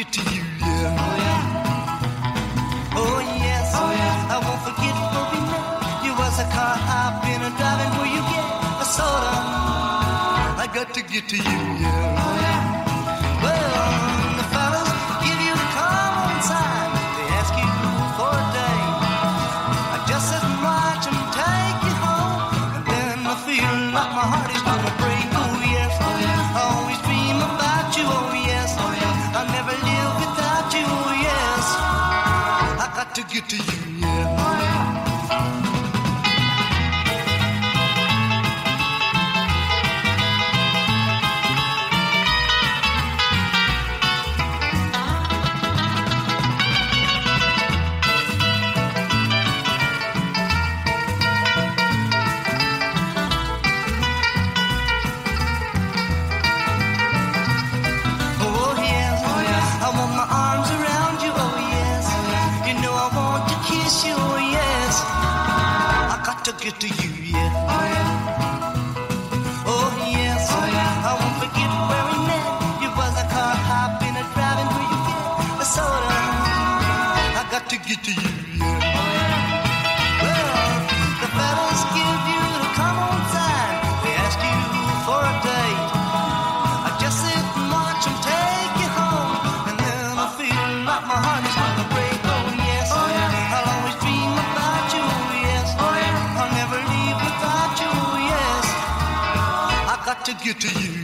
get to you, yeah. Oh yes, I won't forget where we met. You was a car I've been driving where you get a soda. I got to get to you, yeah. Well, the fellas give you the call on time. They ask you for a date. I just sit and watch them take you home, and then I feel like my heart is gonna break. Oh yes, I always dream about you. Oh yes, I'll never live without you. Oh yes, I got to get to you, yeah. To get to you, yeah. Oh yes, I won't forget where we met. You was a car hopping and driving where you get a soda. I got to get to you, yeah. Well, the fellas give you the come on sign. They ask you for a date. I just sit and watch them take you home, and then I feel like my heart is gonna break. Oh yes, I'll always dream about you. I'll never leave without you, yes. I got to get to you.